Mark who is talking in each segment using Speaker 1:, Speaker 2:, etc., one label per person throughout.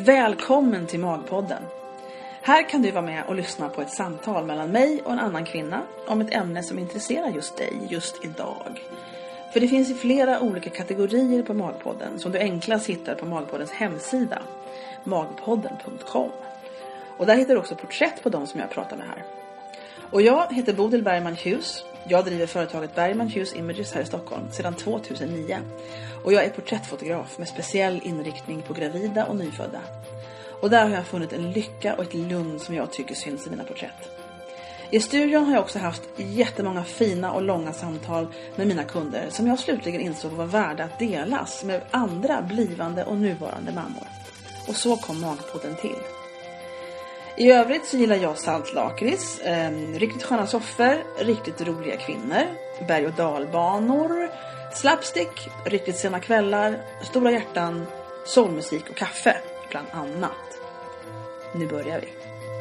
Speaker 1: Välkommen till Magpodden. Här kan du vara med och lyssna på ett samtal mellan mig och en annan kvinna om ett ämne som intresserar just dig just idag. För det finns ju flera olika kategorier på Magpodden som du enklast hittar på Magpoddens hemsida, magpodden.com. Och där hittar du också porträtt på de som jag pratar med här. Och jag heter Bodil Bergman Hughes. Jag driver företaget Bergman Hughes Images här i Stockholm sedan 2009. Och jag är porträttfotograf med speciell inriktning på gravida och nyfödda. Och där har jag funnit en lycka och ett lugn som jag tycker syns i mina porträtt. I studion har jag också haft jättemånga fina och långa samtal med mina kunder som jag slutligen insåg var värda att delas med andra blivande och nuvarande mammor. Och så kom Magpodden till. I övrigt så gillar jag saltlakrits, riktigt sköna soffor, riktigt roliga kvinnor, berg- och dalbanor, slapstick, riktigt sena kvällar, stora hjärtan, soulmusik och kaffe, bland annat. Nu börjar vi.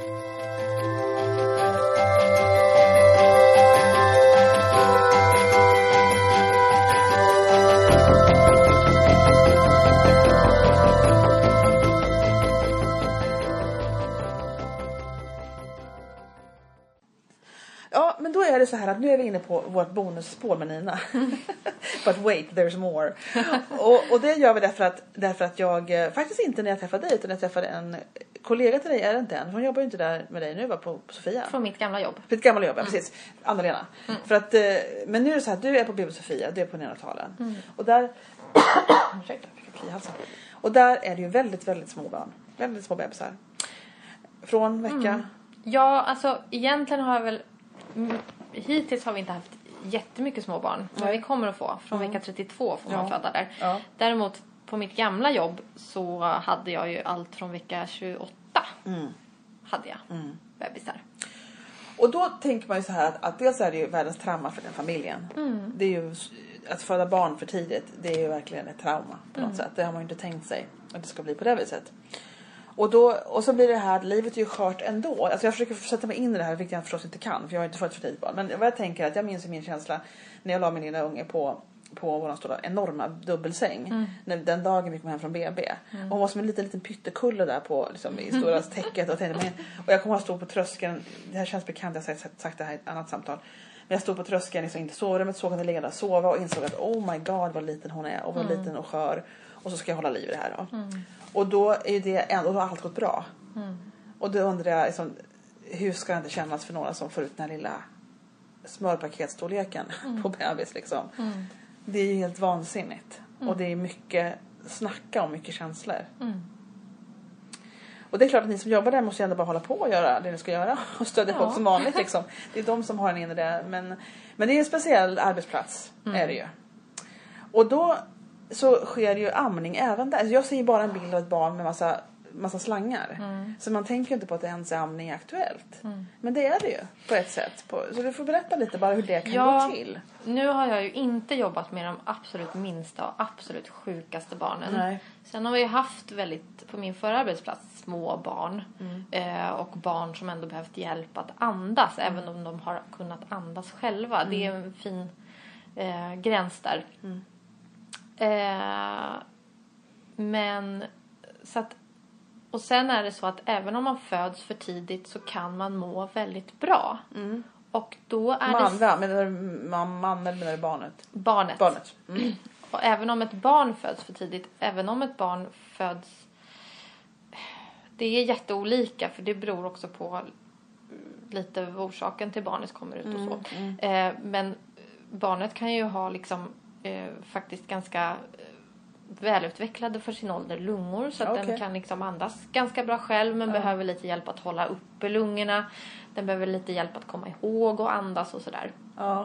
Speaker 1: Ja, men då är det så här att nu är vi inne på vårt bonusspår med Nina. But wait, there's more. Och det gör vi därför att jag faktiskt inte när jag träffade dig utan när jag träffade en kollega till dig, är det inte än. Hon jobbar ju inte där med dig nu, var på Sofia.
Speaker 2: Från mitt gamla jobb.
Speaker 1: För ett gamla jobb, ja, precis. Anna-Lena. För att, men nu är det så här, du är på BB Sofia, du är på neonatalen. Och där, ursäkta, jag fick kli i halsen. Och där är det ju väldigt, väldigt små barn. Väldigt små bebisar. Från vecka.
Speaker 2: Ja, alltså egentligen har jag väl hittills har vi inte haft jättemycket små barn. Men vi kommer att få. Från vecka 32 får man föda där. Ja. Däremot på mitt gamla jobb så hade jag ju allt från vecka 28. Hade jag bebisar.
Speaker 1: Och då tänker man ju så här att dels är det ju världens trauma för den familjen. Det är ju att föda barn för tidigt, det är ju verkligen ett trauma på något sätt. Det har man ju inte tänkt sig att det ska bli på det viset. Och så blir det här att livet är ju skört ändå. Alltså jag försöker sätta mig in i det här, vilket jag förstås inte kan. För jag har inte fått för tidigt barn. Men vad jag tänker att jag minns min känsla när jag la min lilla unge på vår stora enorma dubbelsäng. Den dagen vi kom hem från BB. Och hon var som en liten pyttekulle där på, liksom, i stora täcket. Och jag kommer att stå på tröskeln. Det här känns bekant, jag har sagt det här i ett annat samtal. Men jag stod på tröskeln liksom, inte sovrummet, såg henne ligga där och sova. Och insåg att oh my god vad liten hon är. Och vad liten och skör. Och så ska jag hålla liv i det här då. Och då är ju det och då har allt gått bra. Och då undrar jag liksom, hur ska det inte kännas för några som får ut den här lilla smörpaketstorleken på bebis liksom. Det är ju helt vansinnigt. Och det är mycket snacka och mycket känslor. Och det är klart att ni som jobbar där måste ju ändå bara hålla på och göra det ni ska göra. Och stödja folk som vanligt liksom. Det är de som har en inre. Men det är en speciell arbetsplats är det ju. Och då så sker ju amning även där. Alltså jag ser ju bara en bild av ett barn med massa slangar. Så man tänker inte på att det ens är amning aktuellt. Men det är det ju på ett sätt. Så du får berätta lite bara hur det kan gå till.
Speaker 2: Nu har jag ju inte jobbat med de absolut minsta och absolut sjukaste barnen.
Speaker 1: Nej.
Speaker 2: Sen har vi haft på min förra arbetsplats små barn. Och barn som ändå behövt hjälp att andas. Även om de har kunnat andas själva. Det är en fin gräns där. Men så att, och sen är det så att även om man föds för tidigt så kan man må väldigt bra. Och då är
Speaker 1: man eller barnet?
Speaker 2: Barnet. Och även om ett barn föds för tidigt, även om ett barn föds, det är jätteolika för det beror också på lite orsaken till barnet kommer ut och så. Men barnet kan ju ha liksom faktiskt ganska välutvecklade för sin ålder lungor så att den kan liksom andas ganska bra själv men behöver lite hjälp att hålla uppe lungorna. Den behöver lite hjälp att komma ihåg och andas och sådär.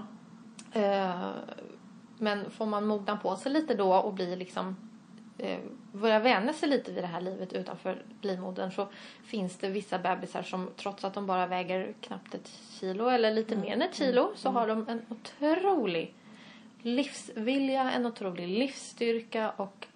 Speaker 2: Men får man mogna på sig lite då och bli liksom börja vänja sig lite vid det här livet utanför livmodern så finns det vissa bebisar som trots att de bara väger knappt 1 kilo eller lite mer än 1 kilo så har de en otrolig livsvilja, en otrolig livsstyrka och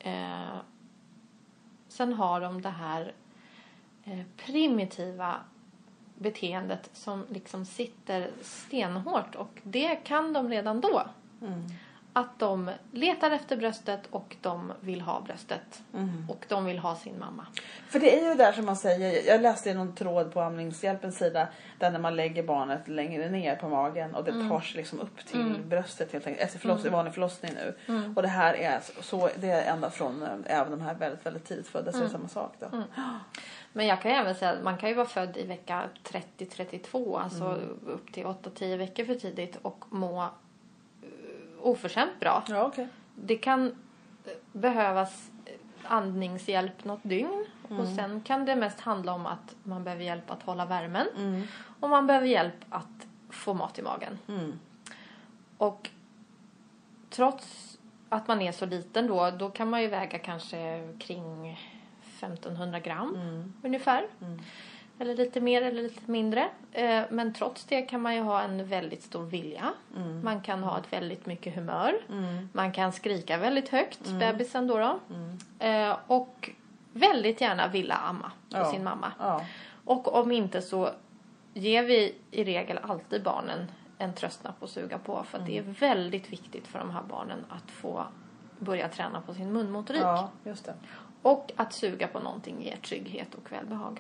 Speaker 2: sen har de det här primitiva beteendet som liksom sitter stenhårt och det kan de redan då. att de letar efter bröstet och de vill ha bröstet. Och de vill ha sin mamma.
Speaker 1: För det är ju där som man säger, jag läste i någon tråd på Amningshjälpens sida där när man lägger barnet längre ner på magen och det tar sig liksom upp till bröstet helt enkelt, efter vanlig förlossning nu. Och det här är så, det är ända från även de här väldigt, väldigt tidigt födda, så är det samma sak då.
Speaker 2: Men jag kan även säga att man kan ju vara född i vecka 30-32, alltså upp till 8-10 veckor för tidigt och må oförskämt bra.
Speaker 1: Ja, okej.
Speaker 2: Det kan behövas andningshjälp något dygn. Och sen kan det mest handla om att man behöver hjälp att hålla värmen. Och man behöver hjälp att få mat i magen. Och trots att man är så liten då kan man ju väga kanske kring 1500 gram ungefär. Eller lite mer eller lite mindre. Men trots det kan man ju ha en väldigt stor vilja. Man kan ha ett väldigt mycket humör. Man kan skrika väldigt högt, bebisen då. Och väldigt gärna vilja amma på sin mamma.
Speaker 1: Ja.
Speaker 2: Och om inte så ger vi i regel alltid barnen en tröstnapp att suga på. För att det är väldigt viktigt för de här barnen att få börja träna på sin munmotorik.
Speaker 1: Ja, just det.
Speaker 2: Och att suga på någonting ger trygghet och välbehag.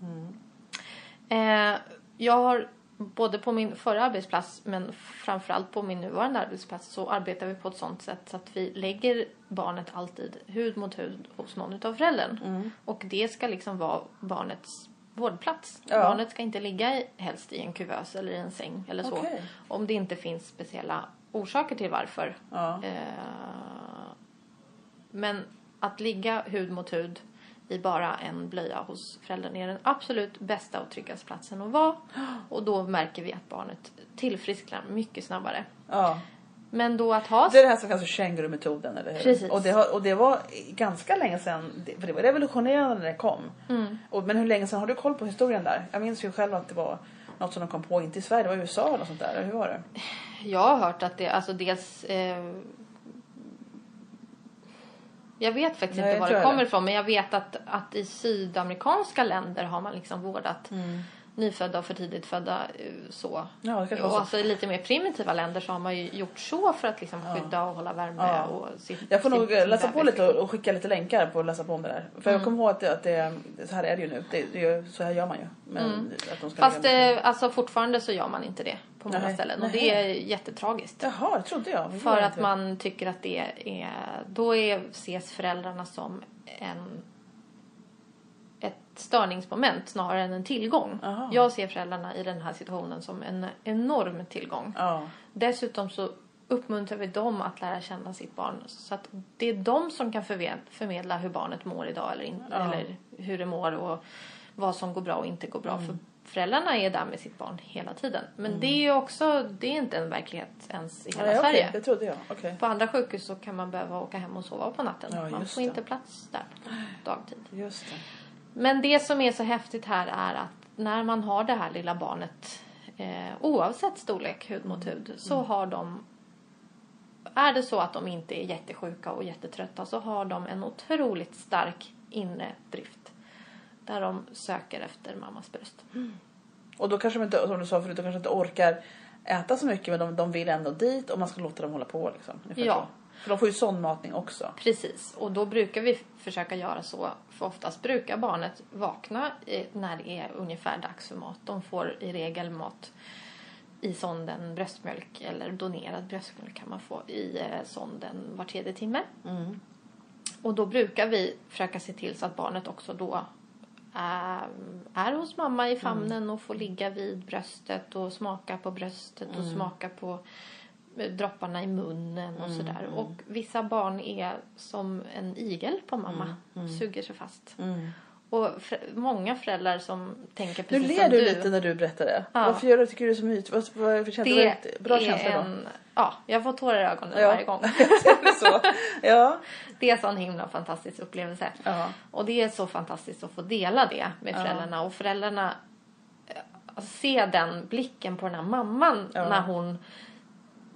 Speaker 2: Jag har både på min förra arbetsplats men framförallt på min nuvarande arbetsplats så arbetar vi på ett sånt sätt så att vi lägger barnet alltid hud mot hud hos någon utav föräldern. Och det ska liksom vara barnets vårdplats.
Speaker 1: Ja.
Speaker 2: Barnet ska inte ligga helst i en kuvös eller i en säng eller så.
Speaker 1: Okej.
Speaker 2: Om det inte finns speciella orsaker till varför.
Speaker 1: Ja.
Speaker 2: Men att ligga hud mot hud i bara en blöja hos föräldern är den absolut bästa och tryggaste platsen att vara. Och då märker vi att barnet tillfrisknar mycket snabbare.
Speaker 1: Ja.
Speaker 2: Men då att ha...
Speaker 1: Det är det här som kallas för kängurumetoden, eller hur?
Speaker 2: Precis.
Speaker 1: Och det var ganska länge sedan, för det var revolutionerande när det kom. Men hur länge sedan har du koll på historien där? Jag minns ju själv att det var något som de kom på, inte i Sverige, det var i USA eller något sånt där. Hur var det?
Speaker 2: Jag har hört att det, alltså dels... jag vet faktiskt inte var det kommer ifrån. Men jag vet att i sydamerikanska länder har man liksom vårdat nyfödda och för tidigt födda så.
Speaker 1: Ja, det kanske var
Speaker 2: och
Speaker 1: så.
Speaker 2: alltså i lite mer primitiva länder så har man ju gjort så för att liksom skydda och hålla värme. Och
Speaker 1: jag får nog läsa på lite och skicka lite länkar på att läsa på om det där. För jag kommer ihåg att det, så här är det ju nu. Så här gör man ju. Men att de ska
Speaker 2: fast alltså fortfarande så gör man inte det på många ställen. Och det är jättetragiskt.
Speaker 1: Jaha, det trodde jag.
Speaker 2: För att man tycker att det är... Då ses föräldrarna som ett störningsmoment snarare än en tillgång.
Speaker 1: Aha.
Speaker 2: Jag ser föräldrarna i den här situationen som en enorm tillgång.
Speaker 1: Ja.
Speaker 2: Dessutom så uppmuntrar vi dem att lära känna sitt barn. Så att det är de som kan förmedla hur barnet mår idag eller hur det mår och vad som går bra och inte går bra. För föräldrarna är där med sitt barn hela tiden. Men det är inte en verklighet ens i hela Sverige.
Speaker 1: Okej, det trodde jag. Okay.
Speaker 2: På andra sjukhus så kan man behöva åka hem och sova på natten.
Speaker 1: Ja,
Speaker 2: man får inte plats där på dagtid.
Speaker 1: Just det.
Speaker 2: Men det som är så häftigt här är att när man har det här lilla barnet oavsett storlek hud mot hud så har de, är det så att de inte är jättesjuka och jättetrötta så har de en otroligt stark inre drift där de söker efter mammas bröst.
Speaker 1: Och då kanske de inte, som du sa förut, de kanske inte orkar äta så mycket men de vill ändå dit och man ska låta dem hålla på liksom.
Speaker 2: Ja.
Speaker 1: Så. För de får ju sondmatning också.
Speaker 2: Precis, och då brukar vi försöka göra så. För oftast brukar barnet vakna när det är ungefär dags för mat. De får i regel mat i sonden, bröstmjölk eller donerad bröstmjölk kan man få i sonden var 3:e timme. Och då brukar vi försöka se till så att barnet också då är hos mamma i famnen och får ligga vid bröstet och smaka på bröstet och smaka på dropparna i munnen och sådär. Och vissa barn är som en igel på mamma. Suger sig fast. Och många föräldrar som tänker precis
Speaker 1: nu
Speaker 2: som
Speaker 1: ler du
Speaker 2: du.
Speaker 1: lite när du berättar det.
Speaker 2: Ja.
Speaker 1: Varför gör du, tycker du det är så mycket? Vad för känsla?
Speaker 2: Det
Speaker 1: bra
Speaker 2: är
Speaker 1: känsla då?
Speaker 2: Ja, jag får tårar i ögonen varje gång.
Speaker 1: Så. Ja.
Speaker 2: Det är en sån himla fantastisk upplevelse.
Speaker 1: Ja.
Speaker 2: Och det är så fantastiskt att få dela det med föräldrarna. Och föräldrarna se den blicken på den här mamman när hon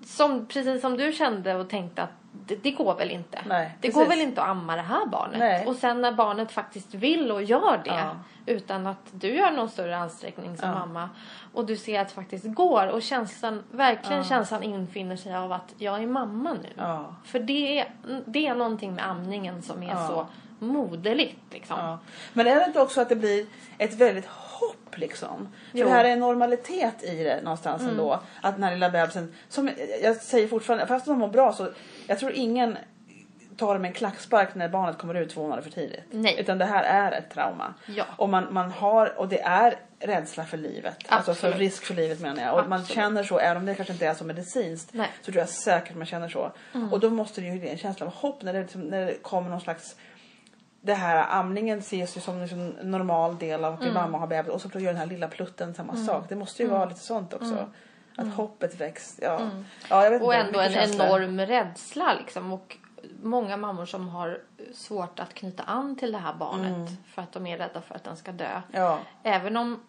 Speaker 2: precis som du kände och tänkte att det går väl inte.
Speaker 1: Nej,
Speaker 2: det går väl inte att amma det här barnet.
Speaker 1: Nej.
Speaker 2: Och sen när barnet faktiskt vill och gör det utan att du gör någon större ansträngning som mamma och du ser att det faktiskt går och känslan infinner sig av att jag är mamma nu.
Speaker 1: Ja.
Speaker 2: För det är någonting med amningen som är så moderligt liksom.
Speaker 1: Ja. Men är det inte också att det blir ett väldigt hopp liksom? För det här är en normalitet i det någonstans ändå. Att den här lilla bebisen, som jag säger fortfarande, fast de mår bra så jag tror ingen tar det med en klackspark när barnet kommer ut 2 månader för tidigt.
Speaker 2: Nej.
Speaker 1: Utan det här är ett trauma.
Speaker 2: Ja.
Speaker 1: Och man har, och det är rädsla för livet.
Speaker 2: Absolut.
Speaker 1: Alltså för risk för livet menar jag. Och man känner så, även om det kanske inte är så medicinskt.
Speaker 2: Nej.
Speaker 1: Så tror jag säkert man känner så. Och då måste det ju bli en känsla av hopp när det kommer någon slags... Det här amningen ses ju som en normal del av att mamma har bebis. Och så gör den här lilla plutten samma sak. Det måste ju vara lite sånt också. Att hoppet väcks. Ja. Ja, jag vet
Speaker 2: Och
Speaker 1: inte,
Speaker 2: ändå en
Speaker 1: känsla.
Speaker 2: enorm rädsla liksom. Och många mammor som har svårt att knyta an till det här barnet. För att de är rädda för att den ska dö.
Speaker 1: Ja.
Speaker 2: Även om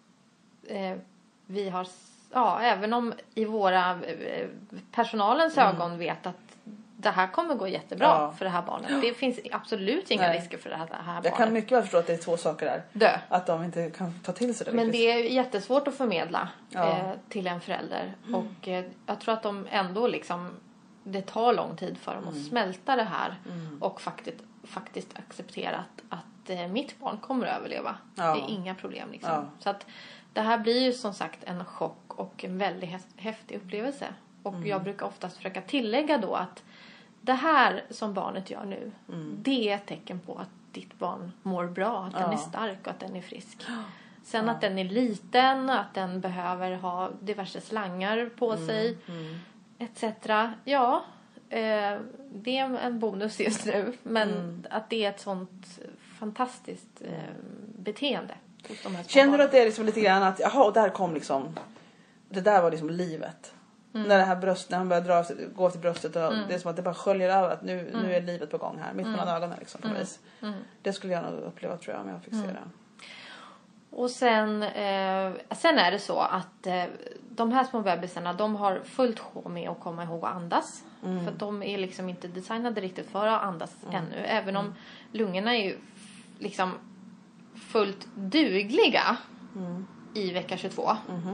Speaker 2: vi har... Ja, även om i våra personalens ögon vet att det här kommer gå jättebra för det här barnet. Det finns absolut inga risker för det här barnet.
Speaker 1: Jag kan mycket väl förstå att det är 2 saker där.
Speaker 2: Dö.
Speaker 1: Att de inte kan ta till sig det.
Speaker 2: Men
Speaker 1: riktigt.
Speaker 2: det är jättesvårt att förmedla till en förälder. Och jag tror att de ändå liksom... Det tar lång tid för dem att smälta det här. Och faktiskt acceptera att mitt barn kommer att överleva.
Speaker 1: Ja.
Speaker 2: Det är inga problem liksom.
Speaker 1: Ja.
Speaker 2: Så att det här blir ju som sagt en chock och en väldigt häftig upplevelse. Och jag brukar oftast försöka tillägga då att det här som barnet gör nu, det är ett tecken på att ditt barn mår bra, att den är stark och att den är frisk. Sen att den är liten, att den behöver ha diverse slangar på sig, etc. Ja, det är en bonus just nu. Men att det är ett sånt fantastiskt beteende hos de här små
Speaker 1: Känner du
Speaker 2: barnen.
Speaker 1: att det är liksom lite grann att jaha, och där kom liksom, det där var liksom livet. När det här när han börjar gå till bröstet och det är som att det bara sköljer över att nu är livet på gång här mitt mellan ögonen liksom på vis. Det skulle jag nog uppleva tror jag om jag fick se det.
Speaker 2: Och sen är det så att de här små bebisarna, de har fullt sjå med att komma ihåg att andas. För de är liksom inte designade riktigt för att andas ännu. Även om lungorna är ju liksom fullt dugliga i vecka 22.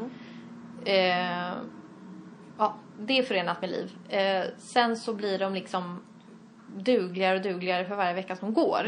Speaker 2: Ja, det är förenat med liv. Sen så blir de liksom dugligare och dugligare för varje vecka som går.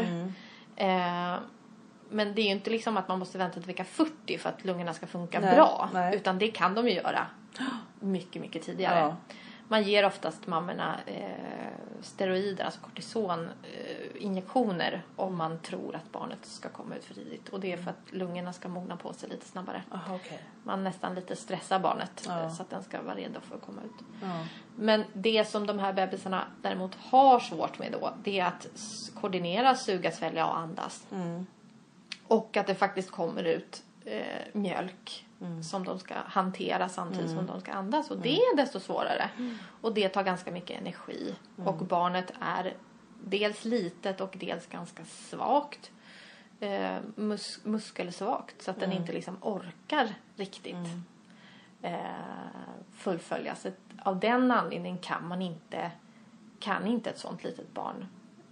Speaker 2: Men det är ju inte liksom att man måste vänta till vecka 40 för att lungorna ska funka bra. Nej. Utan det kan de ju göra mycket, mycket tidigare. Ja. Man ger oftast mammorna steroider, alltså kortisoninjektioner om man tror att barnet ska komma ut för tidigt. Och det är för att lungorna ska mogna på sig lite snabbare.
Speaker 1: Aha, okay.
Speaker 2: Man nästan lite stressar barnet så att den ska vara redo för att komma ut. Men det som de här bebisarna däremot har svårt med då, det är att koordinera, suga, svälja och andas. Och att det faktiskt kommer ut mjölk som de ska hantera samtidigt som de ska andas. Och det är desto svårare. Och det tar ganska mycket energi. Och barnet är dels litet och dels ganska svagt. Muskelsvagt. Så att den inte liksom orkar riktigt fullfölja. Så av den anledningen kan inte ett sånt litet barn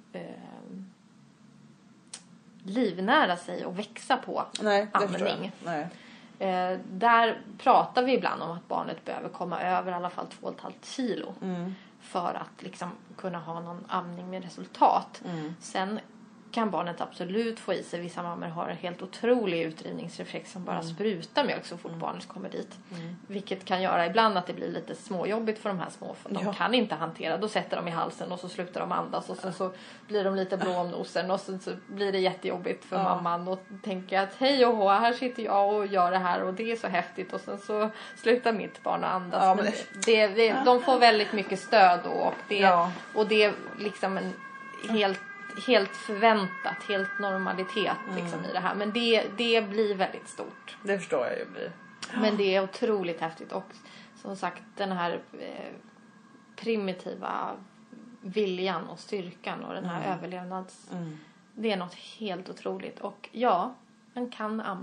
Speaker 2: livnära sig och växa på amning. Där pratar vi ibland om att barnet behöver komma över i alla fall 2,5 kilo för att liksom kunna ha någon amning med resultat. Sen kan barnet absolut få i sig. Vissa mammor har en helt otrolig utdrivningsreflex som bara sprutar mjölk så fort barnet kommer dit. Vilket kan göra ibland att det blir lite småjobbigt för de här små. För de kan inte hantera. Då sätter de i halsen och så slutar de andas. Och sen så blir de lite blå om nosen. Och så blir det jättejobbigt för mamman. Och tänker att hej och här sitter jag och gör det här. Och det är så häftigt. Och sen så slutar mitt barn att andas. Ja, men de får väldigt mycket stöd då. Och det är liksom en helt förväntat, helt normalitet liksom i det här. Men det blir väldigt stort.
Speaker 1: Det förstår jag ju blir.
Speaker 2: Men det är otroligt häftigt. Och som sagt, den här primitiva viljan och styrkan och den här det är något helt otroligt. Och ja, man kan amma.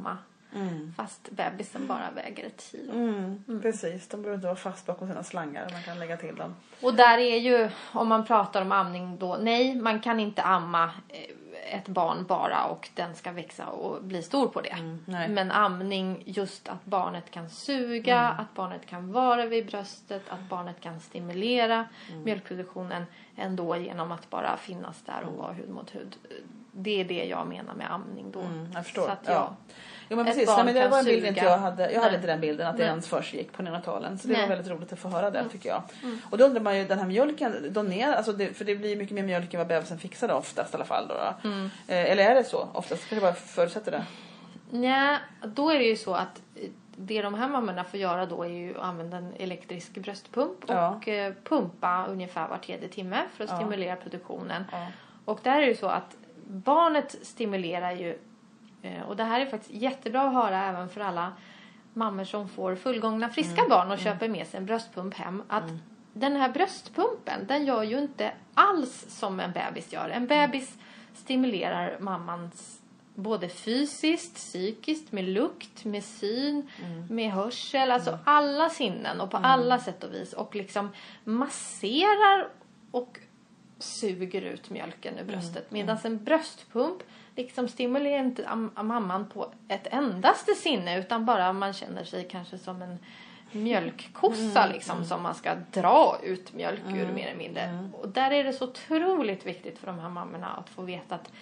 Speaker 2: Fast bebisen bara väger 1 kilo.
Speaker 1: Precis, de behöver inte vara fast bakom sina slangar. Man kan lägga till dem.
Speaker 2: Och där är ju, om man pratar om amning då, nej, man kan inte amma ett barn bara och den ska växa och bli stor på det. Men amning, just att barnet kan suga, att barnet kan vara vid bröstet, att barnet kan stimulera mjölkproduktionen ändå genom att bara finnas där och vara hud mot hud. Det är det jag menar med amning då.
Speaker 1: Jag förstår.
Speaker 2: Så att
Speaker 1: Jo, men precis. Nej, men det var en bild inte jag hade. Jag hade inte den bilden att det ens först gick på neonatalen. Så det var väldigt roligt att få höra det, tycker jag. Och då undrar man ju, den här mjölken donerar, alltså för det blir mycket mer mjölk än vad bebisen fixar då, oftast i alla fall. Då. Eller är det så? Oftast kan det bara förutsätta det.
Speaker 2: Nej, då är det ju så att det de här mammorna får göra då är ju att använda en elektrisk bröstpump och pumpa ungefär var 3:e timme för att stimulera produktionen. Och där är det ju så att barnet stimulerar ju, och det här är faktiskt jättebra att höra även för alla mammor som får fullgångna friska barn och köper med sig en bröstpump hem, att den här bröstpumpen, den gör ju inte alls som en bebis gör. En bebis stimulerar mammans både fysiskt, psykiskt, med lukt, med syn, med hörsel, alltså alla sinnen och på alla sätt och vis, och liksom masserar och suger ut mjölken ur bröstet. Medan en bröstpump liksom stimulerar inte mamman på ett endaste sinne, utan bara man känner sig kanske som en mjölkkossa liksom, som man ska dra ut mjölk ur mer eller mindre. Och där är det så otroligt viktigt för de här mammorna att få veta att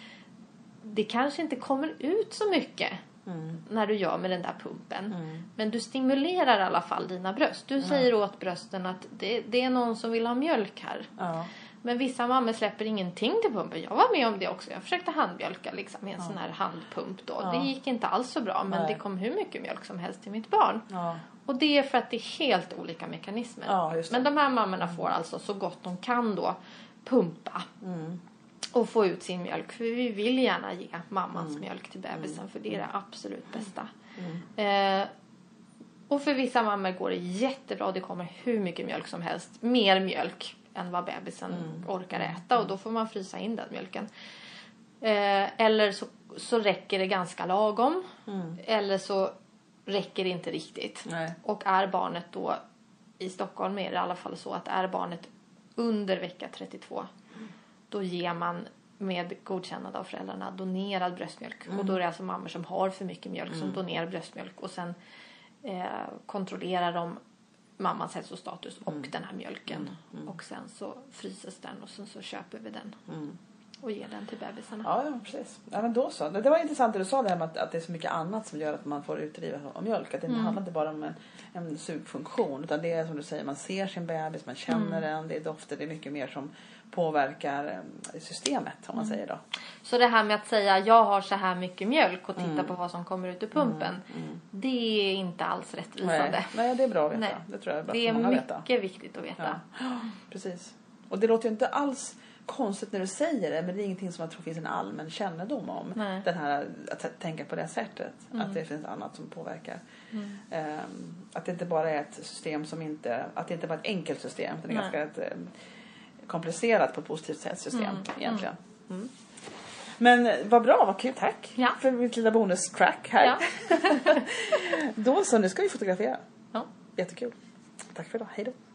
Speaker 2: det kanske inte kommer ut så mycket när du gör med den där pumpen. Men du stimulerar i alla fall dina bröst. Du säger åt brösten att det är någon som vill ha mjölk här. Men vissa mammor släpper ingenting till pumpen. Jag var med om det också. Jag försökte handmjölka liksom, med en sån här handpump då. Det gick inte alls så bra. Men det kom hur mycket mjölk som helst till mitt barn. Och det är för att det är helt olika mekanismer. Men de här mammorna får alltså så gott de kan då pumpa. Och få ut sin mjölk. För vi vill gärna ge mammans mjölk till bebisen. För det är det absolut bästa. Och för vissa mammor går det jättebra. Det kommer hur mycket mjölk som helst. Mer mjölk än vad bebisen orkar äta. Och då får man frysa in den mjölken. Eller så räcker det ganska lagom. Eller så räcker det inte riktigt. Och är barnet då, i Stockholm är det i alla fall så att är barnet under vecka 32, då ger man med godkännande av föräldrarna donerad bröstmjölk. Och då är det alltså mammor som har för mycket mjölk som donerar bröstmjölk. Och sen kontrollerar de mammans hälsostatus och den här mjölken. Och sen så fryses den och sen så köper vi den. Och ger den till bebisarna.
Speaker 1: Ja, precis. Ja, men då så. Det var intressant det du sa det här med att det är så mycket annat som gör att man får utdriva av mjölk. Att det handlar inte bara om en sugfunktion. Utan det är som du säger, man ser sin bebis, man känner den. Det är dofter, det är mycket mer som påverkar systemet, om man säger då.
Speaker 2: Så det här med att säga jag har så här mycket mjölk och titta på vad som kommer ut ur pumpen. Det är inte alls rättvisande.
Speaker 1: Nej, det är bra att veta. Det tror jag är bra
Speaker 2: det är
Speaker 1: många
Speaker 2: mycket
Speaker 1: veta.
Speaker 2: viktigt att veta.
Speaker 1: Ja, precis. Och det låter ju inte alls konstigt när du säger det, men det är ingenting som jag tror finns en allmän kännedom om. Den här att tänka på det sättet, att det finns annat som påverkar. Att det inte bara är ett system som inte, att det inte bara är ett enkelt system, utan det är ganska ett komplicerat på ett positivt sätt system egentligen. Men vad bra, vad kul, tack för mitt lilla bonus-crack här. Då så, nu ska vi fotografera. Jättekul. Tack för idag, hej då.